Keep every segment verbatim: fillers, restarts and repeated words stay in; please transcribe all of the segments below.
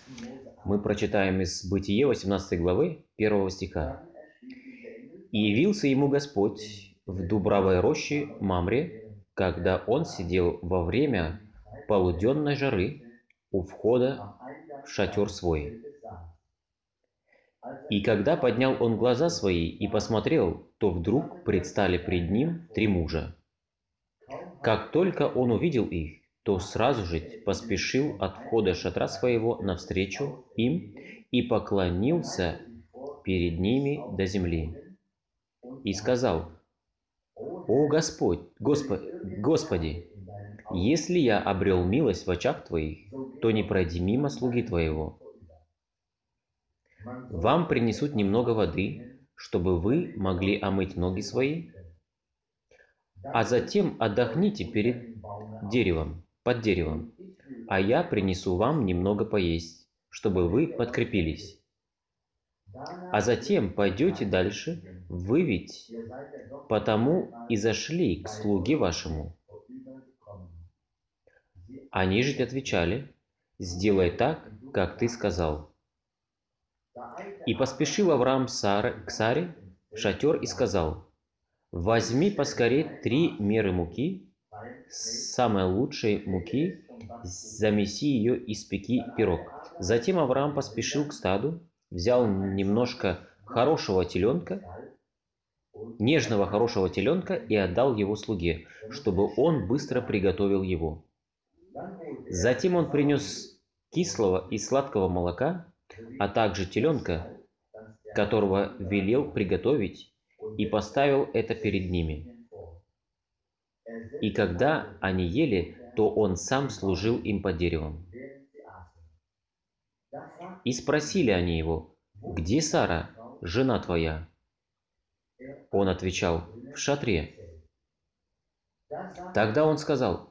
Мы прочитаем из Бытие восемнадцатой главы первого стиха. «И явился ему Господь в дубравой роще Мамре, когда он сидел во время полуденной жары у входа в шатер свой. И когда поднял он глаза свои и посмотрел, то вдруг предстали пред ним три мужа. Как только он увидел их, то сразу же поспешил от входа шатра своего навстречу им и поклонился перед ними до земли. И сказал: «О Господь, Госпо, Господи, если я обрел милость в очах Твоих, то не пройди мимо слуги Твоего. Вам принесут немного воды, чтобы вы могли омыть ноги свои, а затем отдохните перед деревом, под деревом, а я принесу вам немного поесть, чтобы вы подкрепились. А затем пойдете дальше, вы ведь потому и зашли к слуге вашему». Они же отвечали: «Сделай так, как ты сказал». И поспешил Авраам к Саре в шатер и сказал: «Возьми поскорей три меры муки, самой лучшей муки, замеси ее и спеки пирог». Затем Авраам поспешил к стаду, взял немножко хорошего теленка, нежного хорошего теленка и отдал его слуге, чтобы он быстро приготовил его. Затем он принес кислого и сладкого молока, а также теленка, которого велел приготовить, и поставил это перед ними. И когда они ели, то он сам служил им под деревом. И спросили они его: «Где Сара, жена твоя?» Он отвечал: «В шатре». Тогда он сказал: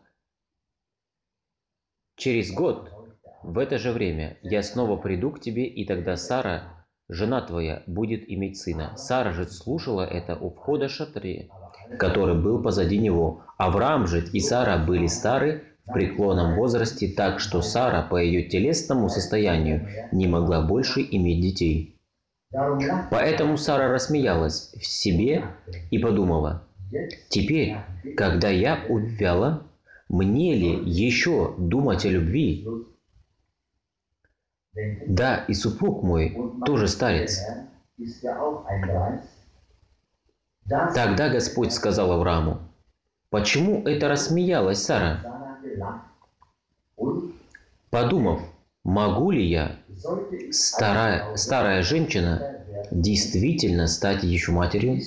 «Через год, в это же время, я снова приду к тебе, и тогда Сара, жена твоя, будет иметь сына». Сара же слушала это у входа в шатре, который был позади него. Авраам же и Сара были стары, в преклонном возрасте, так что Сара по ее телесному состоянию не могла больше иметь детей. Поэтому Сара рассмеялась в себе и подумала: «Теперь, когда я увяла, мне ли еще думать о любви? Да, и супруг мой тоже старец». Тогда Господь сказал Аврааму: «Почему это рассмеялась Сара?» Подумав: «Могу ли я, старая, старая женщина, действительно стать еще матерью?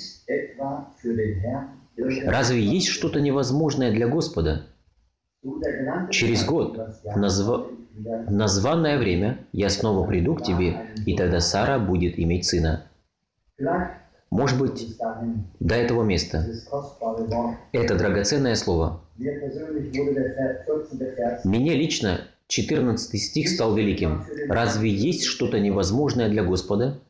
Разве есть что-то невозможное для Господа? Через год, в, назв... в названное время, я снова приду к тебе, и тогда Сара будет иметь сына». Может быть, до этого места. Это драгоценное слово. Мне лично четырнадцатый стих стал великим. Разве есть что-то невозможное для Господа?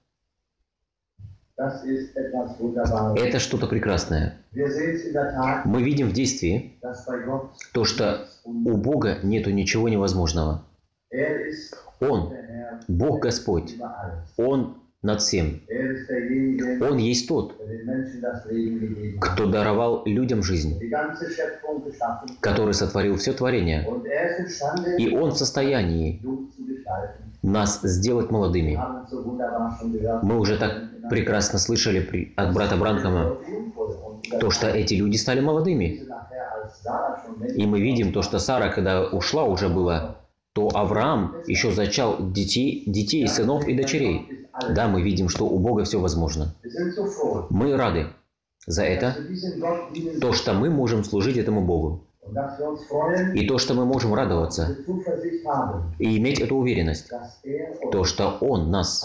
Это что-то прекрасное. Мы видим в действии то, что у Бога нету ничего невозможного. Он, Бог Господь, Он над всем. Он есть тот, кто даровал людям жизнь, который сотворил все творение, и Он в состоянии нас сделать молодыми. Мы уже так прекрасно слышали от брата Бранхама то, что эти люди стали молодыми. И мы видим то, что Сара, когда ушла уже было, то Авраам еще зачал детей, детей, сынов и дочерей. Да, мы видим, что у Бога все возможно. Мы рады за это, то, что мы можем служить этому Богу. И то, что мы можем радоваться и иметь эту уверенность, то, что Он нас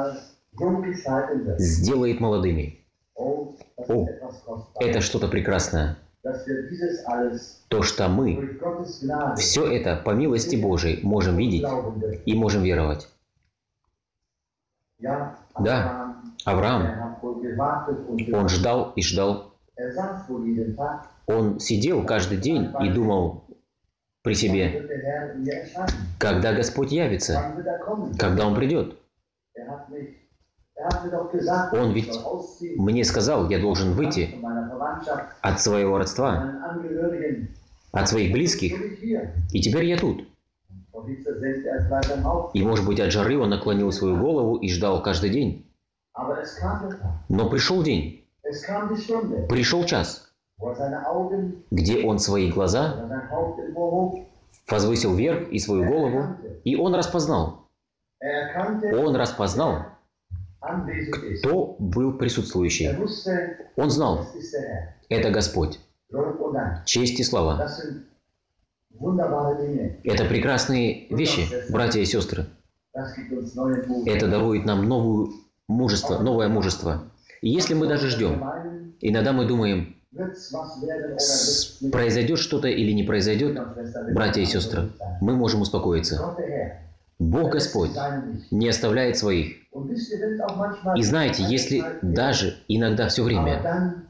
сделает молодыми. О, это что-то прекрасное. То, что мы все это по милости Божией можем видеть и можем веровать. Да, Авраам, он ждал и ждал. Он сидел каждый день и думал: при себе. Когда Господь явится, когда Он придет. Он ведь мне сказал, я должен выйти от своего родства, от своих близких, и теперь я тут. И, может быть, от жары он наклонил свою голову и ждал каждый день. Но пришел день, пришел час, где он свои глаза возвысил вверх и свою голову, и он распознал. Он распознал, кто был присутствующий. Он знал, это Господь. Честь и слава. Это прекрасные вещи, братья и сестры. Это дарует нам новую мужество, новое мужество. И если мы даже ждем, иногда мы думаем, произойдет что-то или не произойдет, братья и сестры, мы можем успокоиться. Бог Господь не оставляет своих. И знаете, если даже иногда все время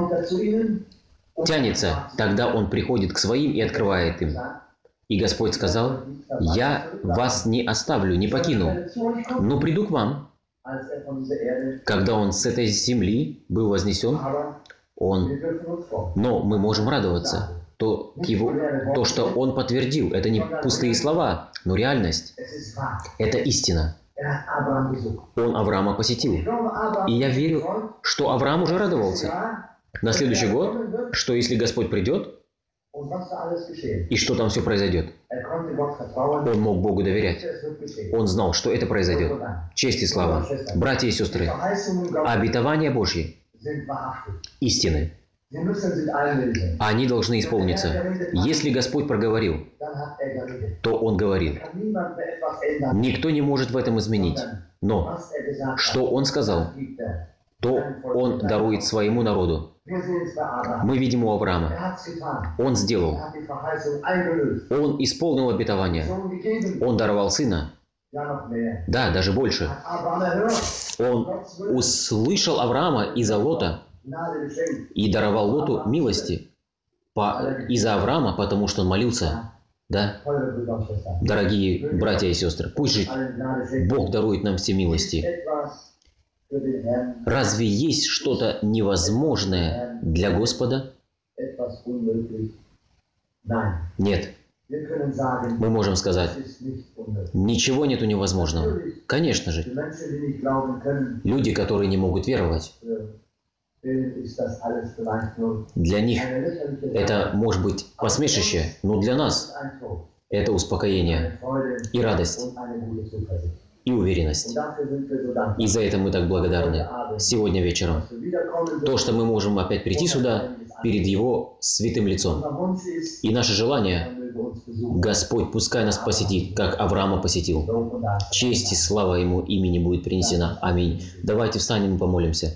тянется, тогда Он приходит к своим и открывает им. И Господь сказал, «Я вас не оставлю, не покину, но приду к вам». Когда Он с этой земли был вознесен, Он, но мы можем радоваться, то, его, то, что Он подтвердил, это не пустые слова, но реальность. Это истина. Он Авраама посетил. И я верю, что Авраам уже радовался. На следующий год, что если Господь придет, и что там все произойдет. Он мог Богу доверять. Он знал, что это произойдет. Честь и слава. Братья и сестры, обетования Божьи, истины, они должны исполниться. Если Господь проговорил, то Он говорил. Никто не может в этом изменить. Но что Он сказал, то Он дарует своему народу. Мы видим у Авраама. Он сделал. Он исполнил обетование. Он даровал сына. Да, даже больше. Он услышал Авраама из-за Лота и даровал Лоту милости по, из-за Авраама, потому что он молился. Да? Дорогие братья и сестры, пусть же Бог дарует нам все милости. Разве есть что-то невозможное для Господа? Нет. Мы можем сказать, ничего нету невозможного. Конечно же. Люди, которые не могут веровать, для них это может быть посмешище, но для нас это успокоение и радость, и уверенность. И за это мы так благодарны сегодня вечером. То, что мы можем опять прийти сюда перед Его святым лицом. И наше желание, Господь, пускай нас посетит, как Авраама посетил. Честь и слава Ему имени будет принесена. Аминь. Давайте встанем и помолимся.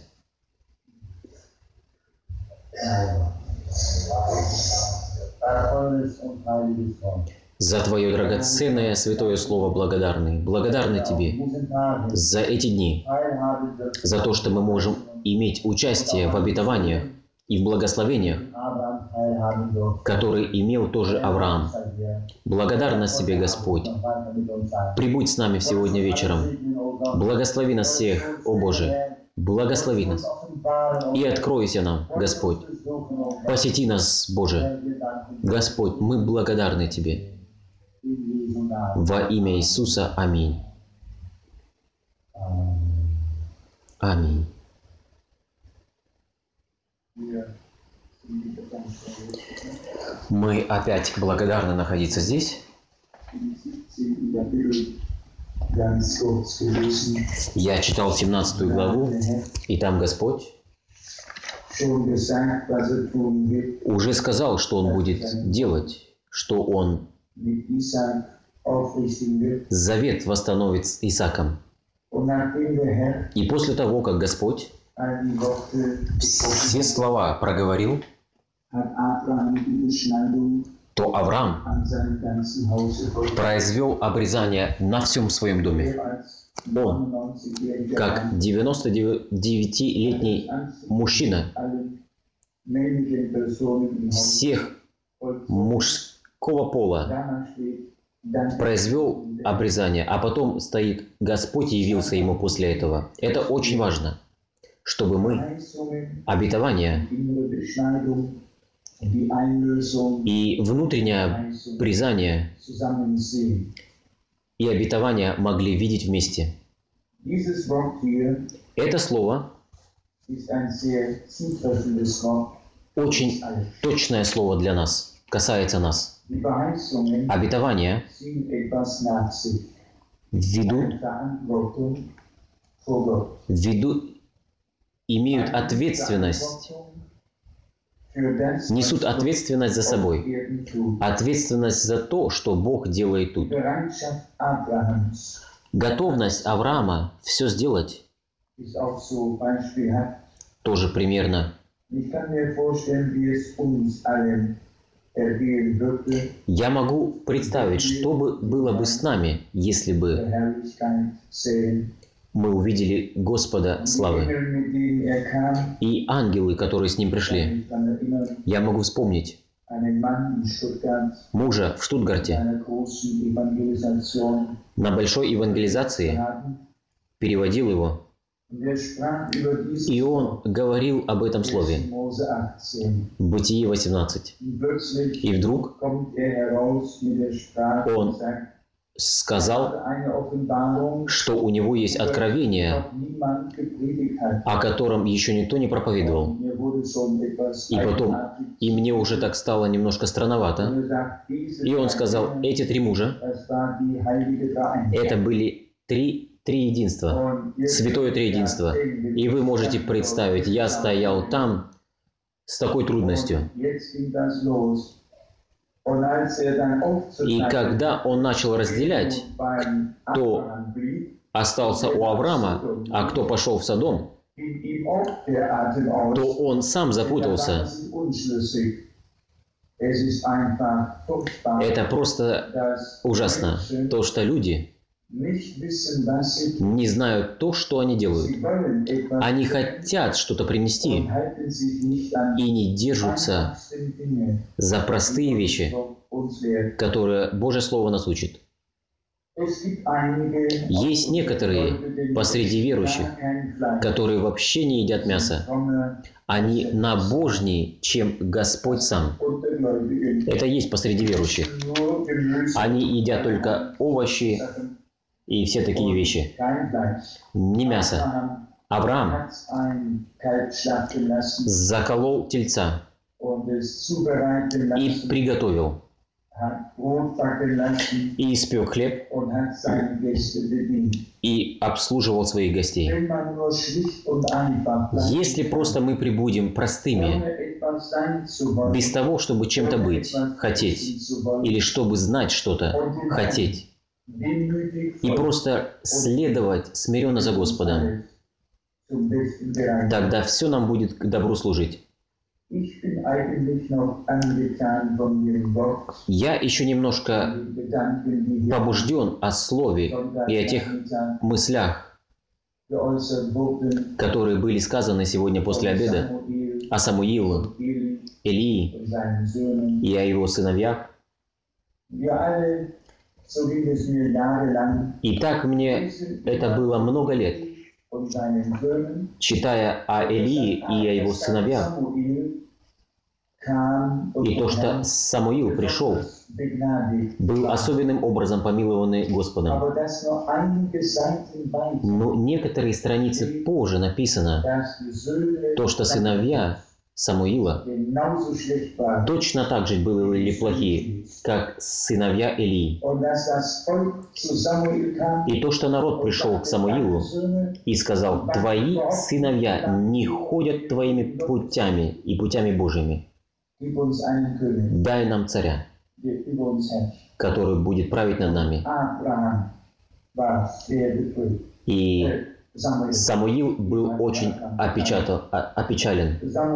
За Твое драгоценное святое Слово благодарны. Благодарны Тебе за эти дни, за то, что мы можем иметь участие в обетованиях и в благословениях, которые имел тоже Авраам. Благодарность Тебе, Господь. Прибудь с нами сегодня вечером. Благослови нас всех, о Боже. Благослови нас. И откройся нам, Господь. Посети нас, Боже. Господь, мы благодарны Тебе. Во имя Иисуса. Аминь. Аминь. Мы опять благодарны находиться здесь. Я читал семнадцатую главу, и там Господь уже сказал, что Он будет делать, что Он завет восстановит с Исааком. И после того, как Господь все слова проговорил, то Авраам произвел обрезание на всем своем доме. Он, как девяностодевятилетний мужчина, всех муж, мужского пола произвел обрезание, а потом стоит «Господь явился ему после этого». Это очень важно, чтобы мы обетование и внутреннее обрезание и обетование могли видеть вместе. Это слово очень точное слово для нас, касается нас. Обетования ведут, ведут, имеют ответственность, несут ответственность за собой, ответственность за то, что Бог делает тут. Готовность Авраама все сделать тоже примерно. Я могу представить, что бы было бы с нами, если бы мы увидели Господа славы и ангелы, которые с Ним пришли. Я могу вспомнить мужа в Штутгарте на большой евангелизации, переводил его, и он говорил об этом слове. Бытие восемнадцать. И вдруг он сказал, что у него есть откровение, о котором еще никто не проповедовал. И потом, и мне уже так стало немножко странновато. И он сказал, эти три мужа, это были три Триединства, Святое Триединство. И вы можете представить, я стоял там с такой трудностью. И когда он начал разделять, кто остался у Авраама, а кто пошел в Содом, то он сам запутался. Это просто ужасно, то, что люди не знают то, что они делают. Они хотят что-то принести и не держатся за простые вещи, которые Божье Слово нас учит. Есть некоторые посреди верующих, которые вообще не едят мясо. Они набожнее, чем Господь сам. Это есть посреди верующих. Они едят только овощи и все такие вещи. Не мясо. Авраам заколол тельца и приготовил, и испек хлеб, и обслуживал своих гостей. Если просто мы прибудем простыми, без того, чтобы чем-то быть, хотеть, или чтобы знать что-то, хотеть, и просто следовать смиренно за Господом, тогда все нам будет к добру служить. Я еще немножко побужден о слове и о тех мыслях, которые были сказаны сегодня после обеда о Самуиле, Илии и о его сыновьях. И так мне это было много лет, читая о Илии и о его сыновьях, и то, что Самуил пришел, был особенным образом помилованный Господом. Но некоторые страницы позже написано, то, что сыновья Самуила точно так же были плохие, как сыновья Илии. И то, что народ пришел к Самуилу и сказал, «Твои сыновья не ходят твоими путями и путями Божьими. Дай нам царя, который будет править над нами». И Самуил был очень опечален.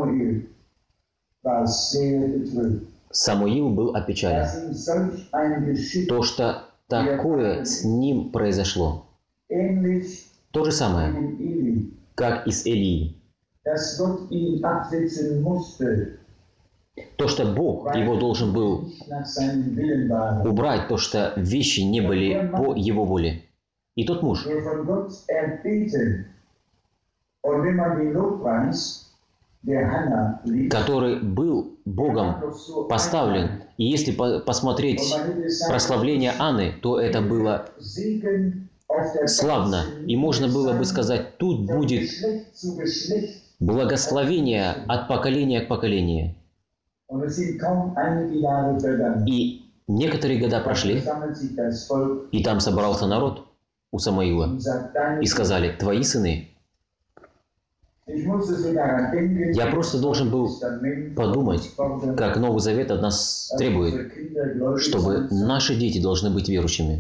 Самуил был опечален. То, что такое с ним произошло. То же самое, как и с Илией. То, что Бог его должен был убрать, то, что вещи не были по его воле. И тот муж, который был Богом поставлен. И если посмотреть прославление Анны, то это было славно. И можно было бы сказать, тут будет благословение от поколения к поколению. И некоторые года прошли, и там собрался народ у Самуила, и сказали, твои сыны. Я просто должен был подумать, как Новый Завет от нас требует, чтобы наши дети должны быть верующими.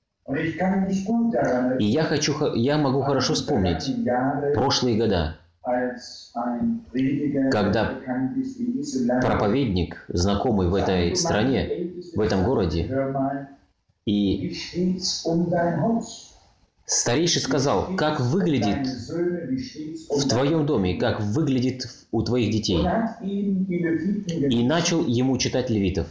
И я, хочу, я могу хорошо вспомнить прошлые года, когда проповедник, знакомый в этой стране, в этом городе, и старейший сказал, как выглядит в твоем доме, как выглядит у твоих детей. И начал ему читать левитов.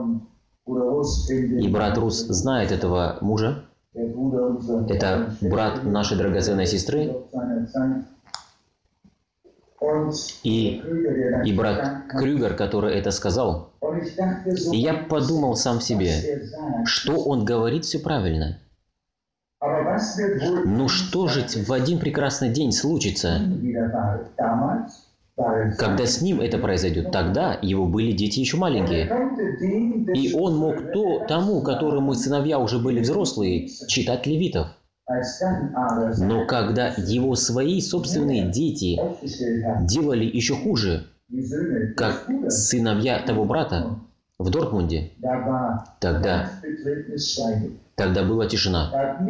И брат Рус знает этого мужа. Это брат нашей драгоценной сестры. И, и брат Крюгер, который это сказал. И я подумал сам себе, что он говорит все правильно. Но что же в один прекрасный день случится, когда с ним это произойдет? Тогда его были дети еще маленькие. И он мог то, тому, которому сыновья уже были взрослые, читать левитов. Но когда его свои собственные дети делали еще хуже, как сыновья того брата в Дортмунде, тогда, тогда была тишина.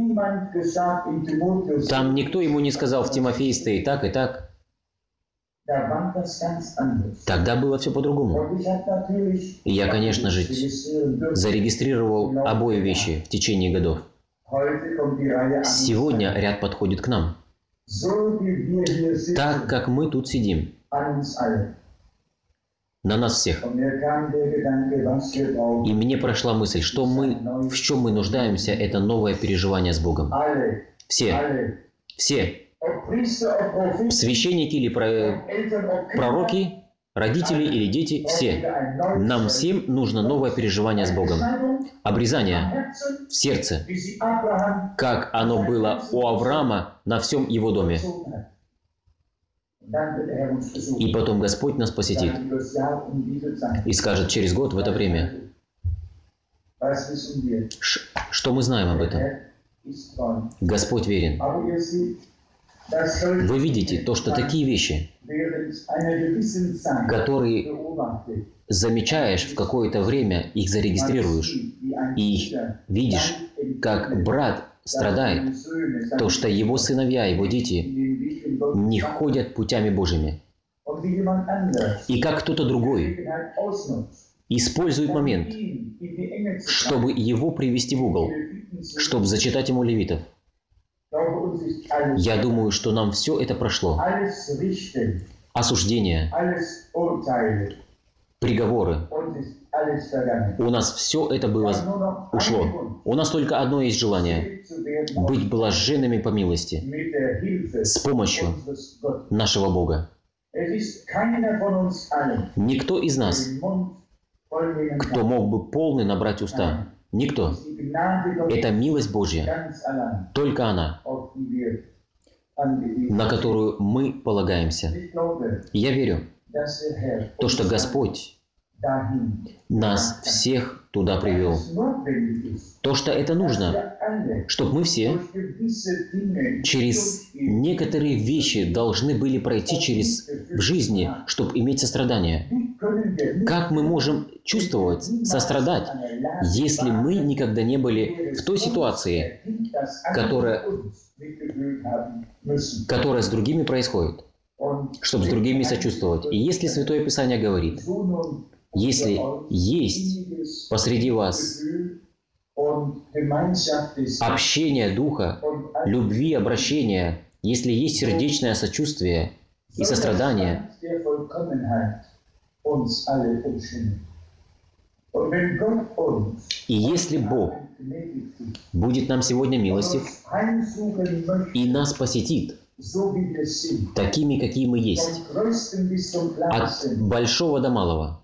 Там никто ему не сказал, в Тимофействе и так, и так. Тогда было все по-другому. И я, конечно же, зарегистрировал обои вещи в течение годов. Сегодня ряд подходит к нам. Так, как мы тут сидим. На нас всех. И мне прошла мысль, что мы, в чем мы нуждаемся, это новое переживание с Богом. Все. Все. Священники или пророки, родители или дети, все. Нам всем нужно новое переживание с Богом. Обрезание в сердце, как оно было у Авраама на всем его доме. И потом Господь нас посетит и скажет через год в это время. Что мы знаем об этом? Господь верен. Вы видите то, что такие вещи, которые замечаешь в какое-то время, их зарегистрируешь, и видишь, как брат страдает, то, что его сыновья, его дети не ходят путями Божьими. И как кто-то другой использует момент, чтобы его привести в угол, чтобы зачитать ему левитов. Я думаю, что нам все это прошло. Осуждение, приговоры. У нас все это было ушло. У нас только одно есть желание – быть блаженными по милости с помощью нашего Бога. Никто из нас, кто мог бы полный набрать уста, никто. Это милость Божья, только она, на которую мы полагаемся. Я верю, то, что Господь нас всех туда привел. То, что это нужно, чтобы мы все через некоторые вещи должны были пройти через в жизни, чтобы иметь сострадание. Как мы можем чувствовать, сострадать, если мы никогда не были в той ситуации, которая, которая с другими происходит, чтобы с другими сочувствовать. И если Святое Писание говорит, если есть посреди вас общение Духа, любви, обращения, если есть сердечное сочувствие и сострадание, И если Бог будет нам сегодня милостив и нас посетит такими, какие мы есть, от большого до малого,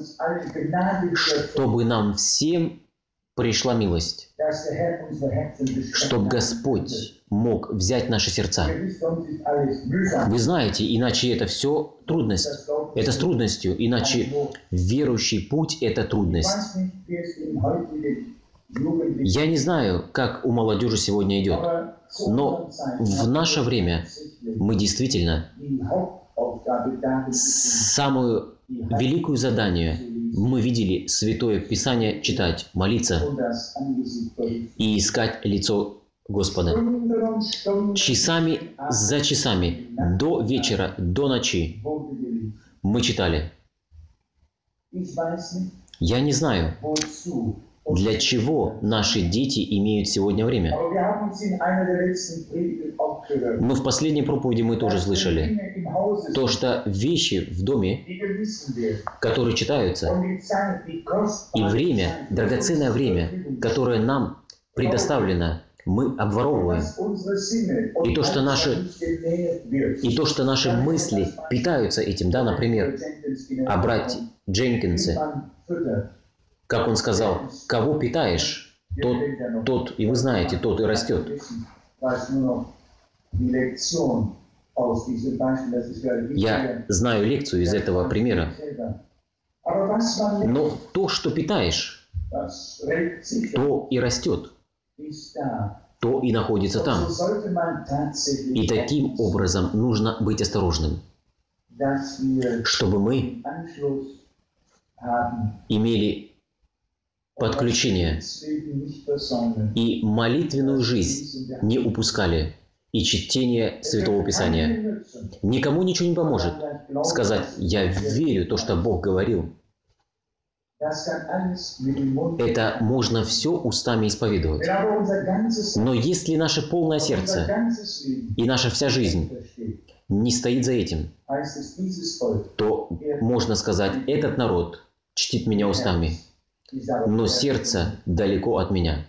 чтобы нам всем пришла милость, чтобы Господь мог взять наши сердца. Вы знаете, иначе это все трудность. Это с трудностью, иначе верующий путь – это трудность. Я не знаю, как у молодежи сегодня идет, но в наше время мы действительно самую великую задание мы видели Святое Писание читать, молиться и искать лицо Господа. Часами за часами, до вечера, до ночи мы читали. Я не знаю, для чего наши дети имеют сегодня время. Но в последней проповеди мы тоже слышали то, что вещи в доме, которые читаются, и время, драгоценное время, которое нам предоставлено, мы обворовываем. И то, что наши, и то, что наши мысли питаются этим, да, например, о брате Дженкинсе, как он сказал, кого питаешь, тот, тот, и вы знаете, тот и растет. Я знаю лекцию из этого примера. Но то, что питаешь, то и растет, то и находится там. И таким образом нужно быть осторожным, чтобы мы имели подключение и молитвенную жизнь не упускали, и чтение Святого Писания. Никому ничего не поможет сказать: «Я верю в то, что Бог говорил». Это можно все устами исповедовать. Но если наше полное сердце и наша вся жизнь не стоит за этим, то можно сказать: этот народ чтит меня устами, но сердце далеко от меня.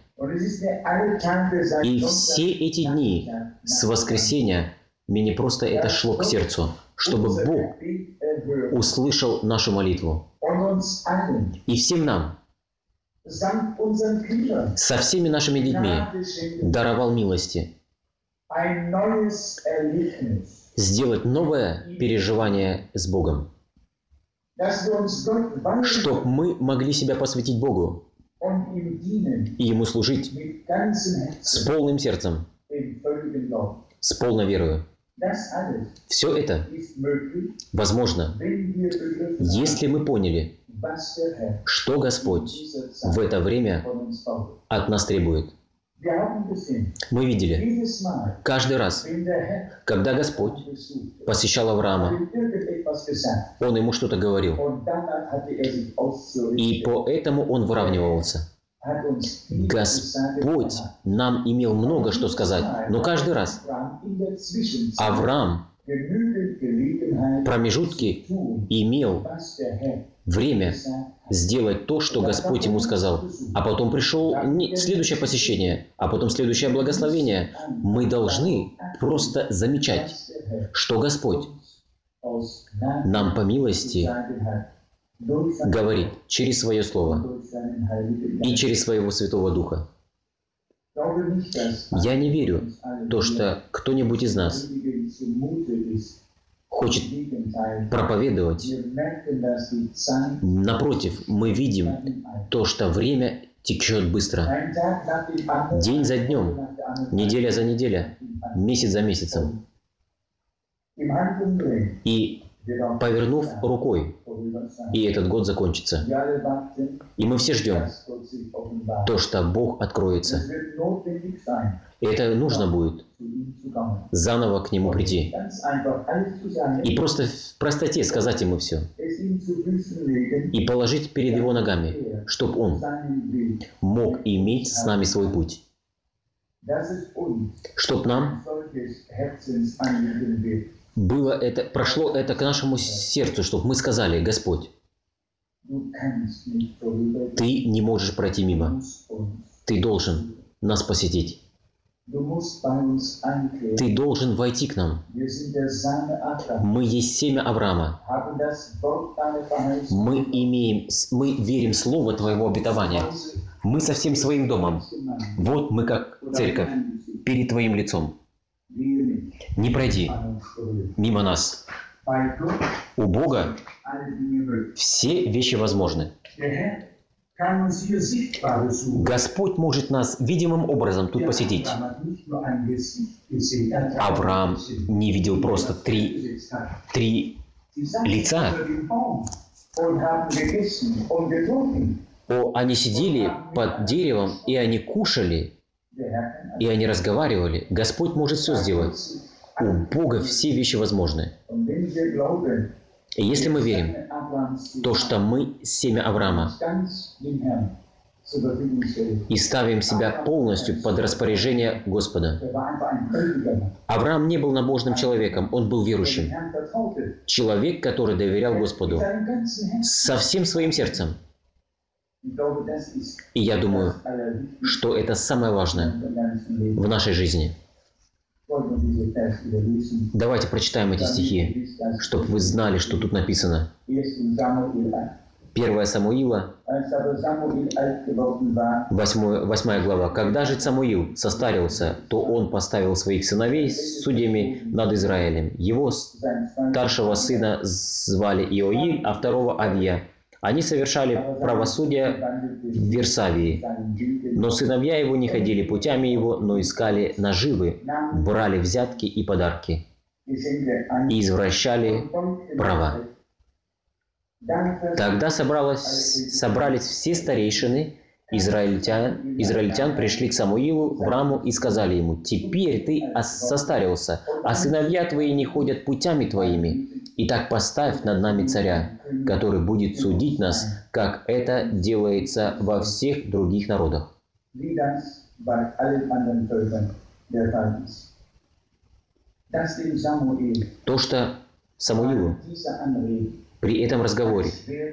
И все эти дни с воскресенья мне просто это шло к сердцу, чтобы Бог услышал нашу молитву. И всем нам, со всеми нашими детьми, даровал милости сделать новое переживание с Богом, чтобы мы могли себя посвятить Богу и Ему служить с полным сердцем, с полной верою. Все это возможно, если мы поняли, что Господь в это время от нас требует. Мы видели, каждый раз, когда Господь посещал Авраама, Он ему что-то говорил, и поэтому он выравнивался. Господь нам имел много что сказать, но каждый раз Авраам в промежутке имел время сделать то, что Господь ему сказал. А потом пришел следующее посещение, а потом следующее благословение. Мы должны просто замечать, что Господь нам по милости говорит через Свое Слово и через Своего Святого Духа. Я не верю в то, что кто-нибудь из нас хочет проповедовать. Напротив, мы видим то, что время течет быстро. День за днем, неделя за неделей, месяц за месяцем. И повернув рукой, и этот год закончится. И мы все ждем то, что Бог откроется. И это нужно будет заново к Нему прийти. И просто в простоте сказать Ему все. И положить перед Его ногами, чтобы Он мог иметь с нами свой путь. Чтоб нам было это, прошло это к нашему сердцу, чтобы мы сказали: Господь, Ты не можешь пройти мимо. Ты должен нас посетить. Ты должен войти к нам. Мы есть семя Авраама. Мы имеем, мы верим в слово Твоего обетования. Мы со всем своим домом. Вот мы как церковь перед Твоим лицом. Не пройди мимо нас. У Бога все вещи возможны. Господь может нас видимым образом тут посетить. Авраам не видел просто три, три лица. О, они сидели под деревом, и они кушали, и они разговаривали. Господь может все сделать. У Бога все вещи возможны. И если мы верим, то что мы семя Авраама и ставим себя полностью под распоряжение Господа. Авраам не был набожным человеком, он был верующим. Человек, который доверял Господу со всем своим сердцем. И я думаю, что это самое важное в нашей жизни. Давайте прочитаем эти стихи, чтобы вы знали, что тут написано. Первое Самуила, восьмая глава. «Когда же Самуил состарился, то он поставил своих сыновей судьями над Израилем. Его старшего сына звали Иоиль, а второго Авия. Они совершали правосудие в Версавии, но сыновья его не ходили путями его, но искали наживы, брали взятки и подарки и извращали права. Тогда собралось, собрались все старейшины израильтян, израильтян, пришли к Самуилу в Раму и сказали ему: «Теперь ты состарился, а сыновья твои не ходят путями твоими. Итак, поставь над нами царя, который будет судить нас, как это делается во всех других народах». То, что Самуилу при этом разговоре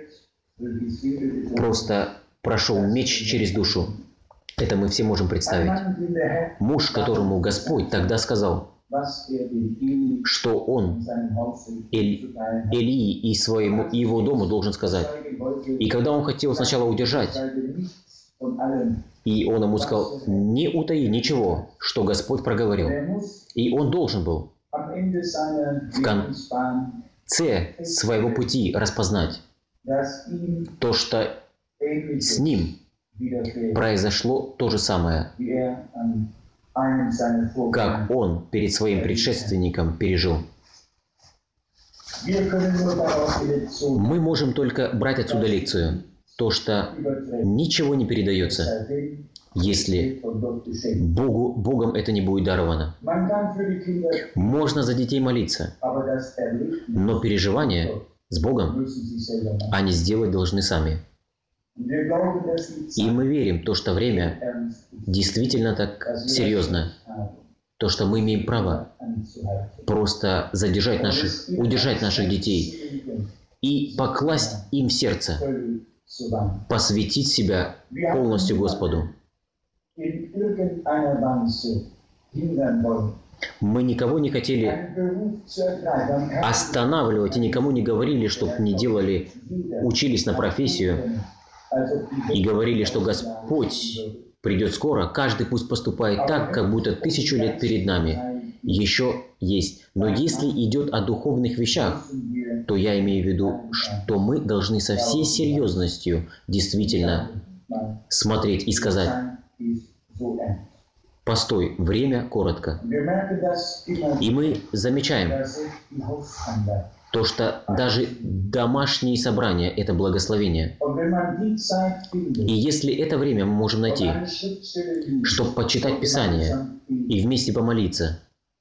просто прошел меч через душу, это мы все можем представить. Муж, которому Господь тогда сказал, что он Эль, Элии и своему и его дому должен сказать. И когда он хотел сначала удержать, и он ему сказал: «Не утаи ничего, что Господь проговорил». И он должен был в конце своего пути распознать то, что с ним произошло то же самое, как он перед своим предшественником пережил. Мы можем только брать отсюда лекцию, то, что ничего не передается, если Богу, Богом это не будет даровано. Можно за детей молиться, но переживания с Богом они сделать должны сами. И мы верим, то, что время действительно так серьезно, то, что мы имеем право просто задержать наших, удержать наших детей и покласть им в сердце, посвятить себя полностью Господу. Мы никого не хотели останавливать и никому не говорили, чтобы не делали, учились на профессию и говорили, что Господь придет скоро, каждый пусть поступает так, как будто тысячу лет перед нами еще есть. Но если идет о духовных вещах, то я имею в виду, что мы должны со всей серьезностью действительно смотреть и сказать: «Постой, время коротко». И мы замечаем то, что даже домашние собрания – это благословение. И если это время мы можем найти, чтобы почитать Писание и вместе помолиться,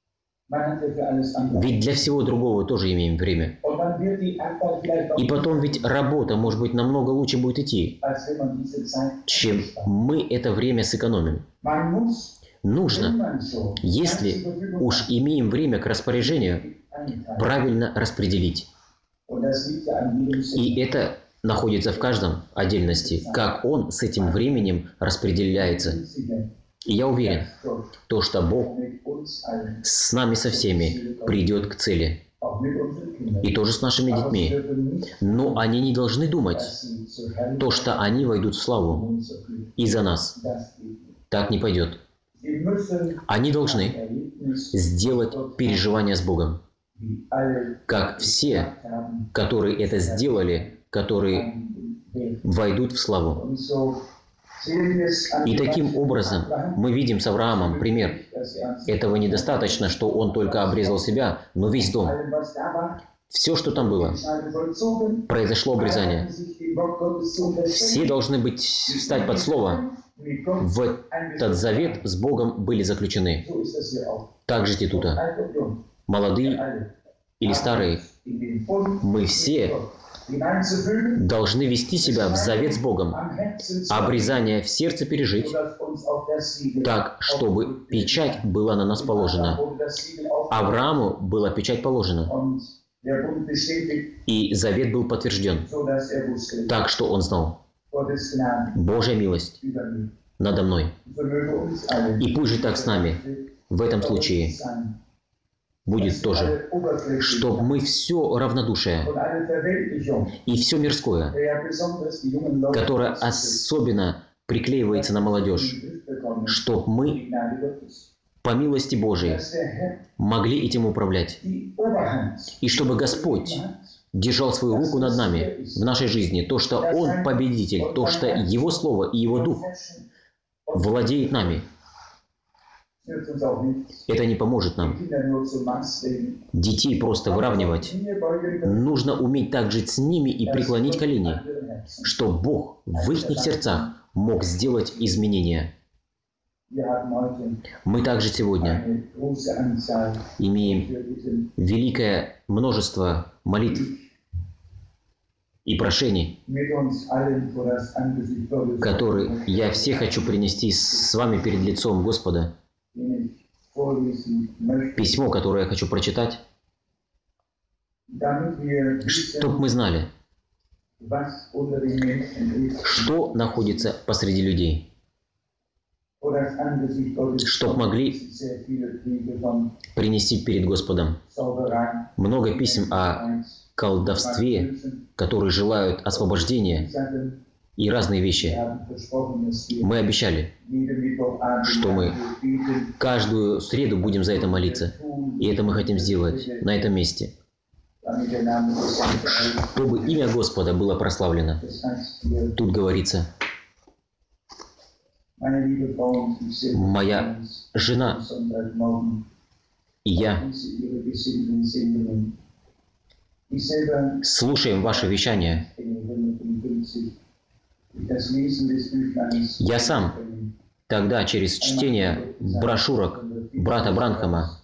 ведь для всего другого тоже имеем время. И потом ведь работа, может быть, намного лучше будет идти, чем мы это время сэкономим. Нужно, если уж имеем время к распоряжению, правильно распределить. И это находится в каждом отдельности, как Он с этим временем распределяется. И я уверен, то, что Бог с нами со всеми придет к цели. И тоже с нашими детьми. Но они не должны думать, то, что они войдут в славу из-за нас. Так не пойдет. Они должны сделать переживание с Богом. Как все, которые это сделали, которые войдут в славу. И таким образом мы видим с Авраамом пример. Этого недостаточно, что он только обрезал себя, но весь дом. Все, что там было, произошло обрезание. Все должны быть, встать под слово. В этот завет с Богом были заключены. Так же тут. Молодые или старые, мы все должны вести себя в завет с Богом. Обрезание в сердце пережить, так, чтобы печать была на нас положена. Аврааму была печать положена. И завет был подтвержден. Так, что он знал. Божья милость надо мной. И пусть же так с нами в этом случае будет тоже, чтобы мы все равнодушие и все мирское, которое особенно приклеивается на молодежь, чтобы мы по милости Божией могли этим управлять. И чтобы Господь держал свою руку над нами в нашей жизни, то, что Он победитель, то, что Его Слово и Его Дух владеет нами. Это не поможет нам. Детей просто выравнивать. Нужно уметь так жить с ними и преклонить колени, чтобы Бог в их сердцах мог сделать изменения. Мы также сегодня имеем великое множество молитв и прошений, которые я все хочу принести с вами перед лицом Господа. Письмо, которое я хочу прочитать, чтобы мы знали, что находится посреди людей, чтобы могли принести перед Господом много писем о колдовстве, которые желают освобождения и разные вещи. Мы обещали, что мы каждую среду будем за это молиться. И это мы хотим сделать на этом месте. Чтобы имя Господа было прославлено. Тут говорится, моя жена и я слушаем ваше вещание. Я сам тогда через чтение брошюрок брата Бранхама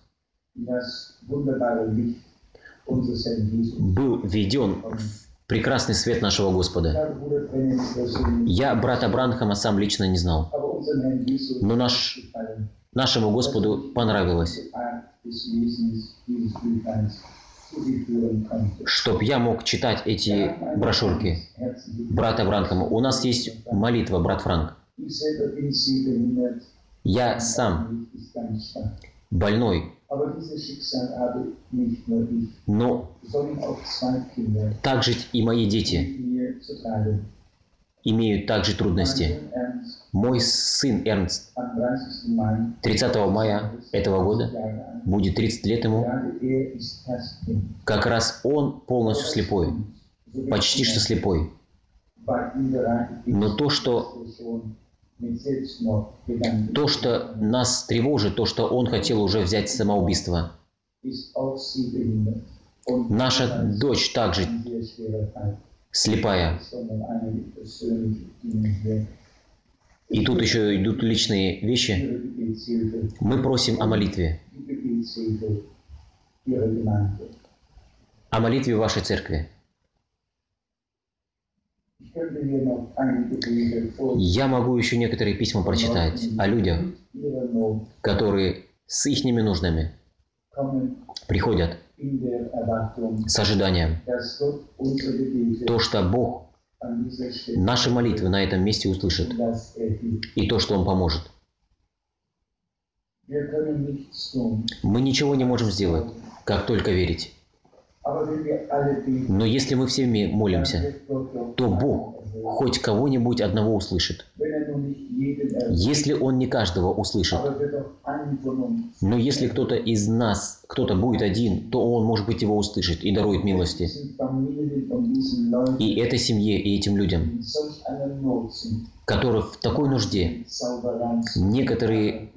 был введен в прекрасный свет нашего Господа. Я брата Бранхама сам лично не знал, но наш, нашему Господу понравилось, чтоб я мог читать эти брошюрки брата Бранхама. У нас есть молитва, брат Франк. Я сам больной, но также и мои дети имеют также трудности. Мой сын Эрнст тридцатого мая этого года будет тридцать лет ему. Как раз он полностью слепой, почти что слепой. Но то, что то, что нас тревожит, то, что он хотел уже взять самоубийство. Наша дочь также слепая. И тут еще идут личные вещи. Мы просим о молитве. О молитве вашей церкви. Я могу еще некоторые письма прочитать о людях, которые с ихними нуждами приходят с ожиданием. То, что Бог наши молитвы на этом месте услышит и то, что Он поможет. Мы ничего не можем сделать, как только верить. Но если мы все молимся, то Бог хоть кого-нибудь одного услышит. Если Он не каждого услышит, но если кто-то из нас, кто-то будет один, то Он, может быть, его услышит и дарует милости. И этой семье, и этим людям, которые в такой нужде, некоторые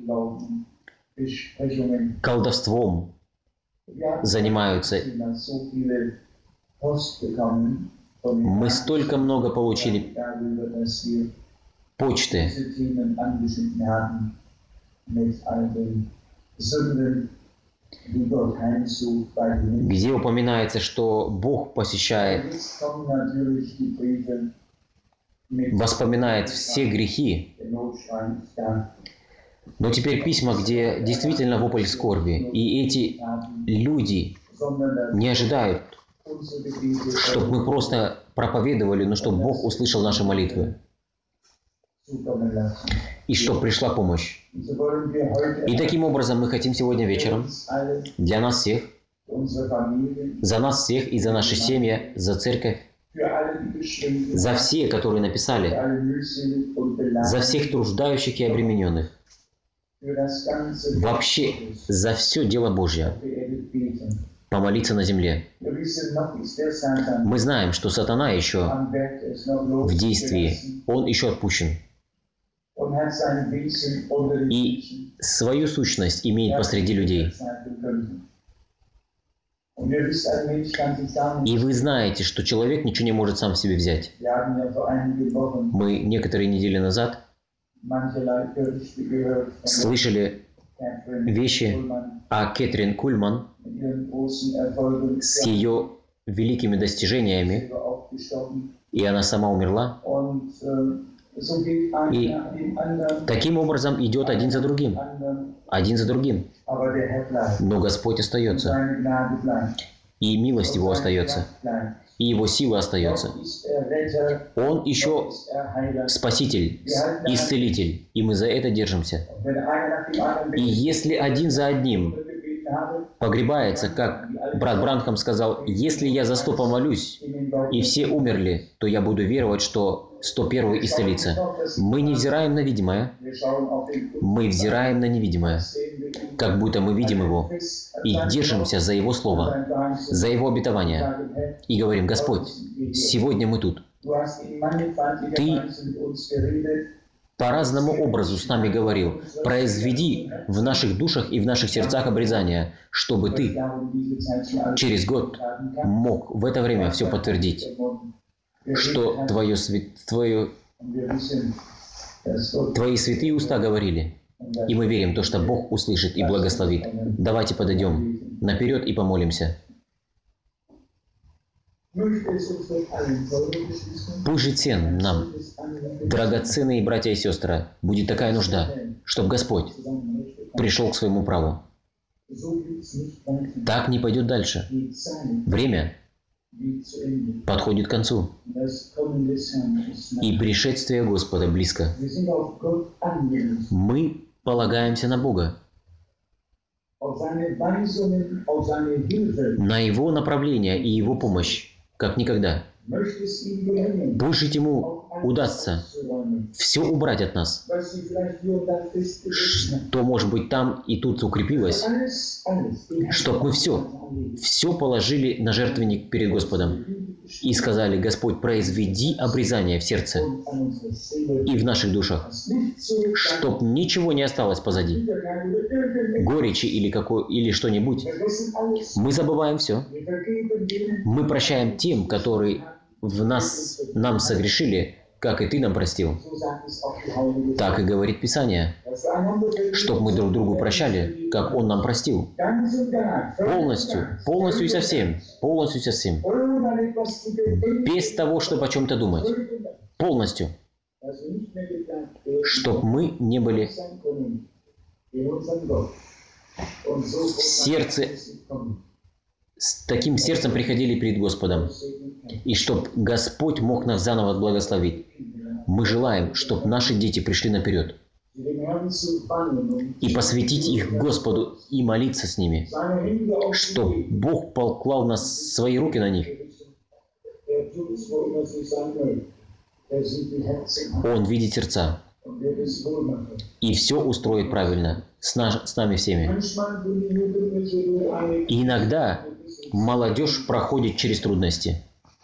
колдовством занимаются. Мы столько много получили почты, где упоминается, что Бог посещает, воспоминает все грехи. Но теперь письма, где действительно вопль скорби, и эти люди не ожидают, чтобы мы просто проповедовали, но чтобы Бог услышал наши молитвы, и чтобы пришла помощь. И таким образом мы хотим сегодня вечером для нас всех, за нас всех и за наши семьи, за церковь, за все, которые написали, за всех труждающих и обремененных, вообще за все дело Божье, помолиться на земле. Мы знаем, что сатана еще в действии, он еще отпущен. И свою сущность имеет посреди людей. И вы знаете, что человек ничего не может сам в себе взять. Мы некоторые недели назад слышали вещи о Кэтрин Кульман с ее великими достижениями, и она сама умерла. И таким образом идет один за другим, один за другим. Но Господь остается, и милость Его остается, и Его сила остается. Он еще Спаситель, Исцелитель, и мы за это держимся. И если один за одним погребается, как брат Бранхам сказал, если я за сто помолюсь, и все умерли, то я буду веровать, что сто первый исцелится. Мы не взираем на видимое, мы взираем на невидимое, как будто мы видим Его, и держимся за Его Слово, за Его обетование, и говорим: Господь, сегодня мы тут. Ты по разному образу с нами говорил: произведи в наших душах и в наших сердцах обрезание, чтобы Ты через год мог в это время все подтвердить, что твое, твое, Твои святые уста говорили. И мы верим в то, что Бог услышит и благословит. Давайте подойдем наперед и помолимся. Пусть же всем нам, драгоценные братья и сестры, будет такая нужда, чтобы Господь пришел к своему праву. Так не пойдет дальше. Время подходит к концу, и пришествие Господа близко. Мы полагаемся на Бога, на Его направление и Его помощь, как никогда. Пусть же Ему удастся все убрать от нас, что, может быть, там и тут укрепилось, чтобы мы все, все положили на жертвенник перед Господом и сказали: Господь, произведи обрезание в сердце и в наших душах, чтоб ничего не осталось позади, горечи или, какой, или что-нибудь. Мы забываем все. Мы прощаем тем, которые в нас, нам согрешили, как и Ты нам простил. Так и говорит Писание, чтоб мы друг другу прощали, как Он нам простил. Полностью, полностью и совсем, полностью и совсем. Без того, чтобы о чем-то думать. Полностью. Чтоб мы не были в сердце с таким сердцем приходили перед Господом, и чтобы Господь мог нас заново благословить. Мы желаем, чтобы наши дети пришли наперед и посвятить их Господу и молиться с ними, чтобы Бог поклал нас свои руки на них. Он видит сердца и все устроит правильно с, наш, с нами всеми. И иногда молодежь проходит через трудности.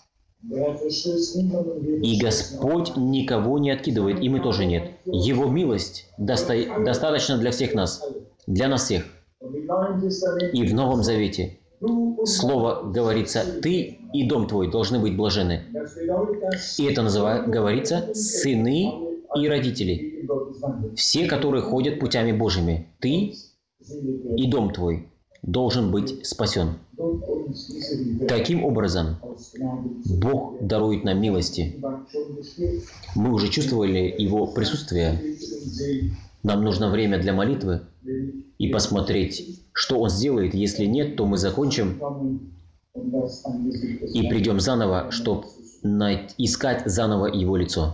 И Господь никого не откидывает, и мы тоже нет. Его милость доста- достаточно для всех нас, для нас всех. И в Новом Завете слово говорится: «Ты и дом твой должны быть блаженны». И это называется, говорится, сыны и родители. Все, которые ходят путями Божьими. Ты и дом твой должен быть спасен. Таким образом, Бог дарует нам милости. Мы уже чувствовали Его присутствие. Нам нужно время для молитвы и посмотреть, что Он сделает. Если нет, то мы закончим и придем заново, чтобы искать заново Его лицо.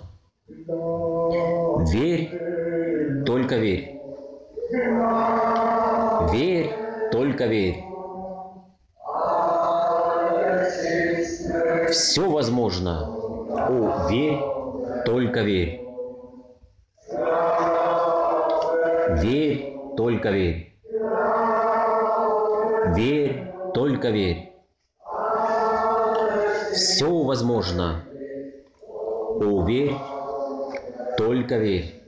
Верь, только верь. Верь, только верь. Все возможно. О, верь, только верь. Верь, только верь. Верь, только верь. Все возможно. О, верь, только верь.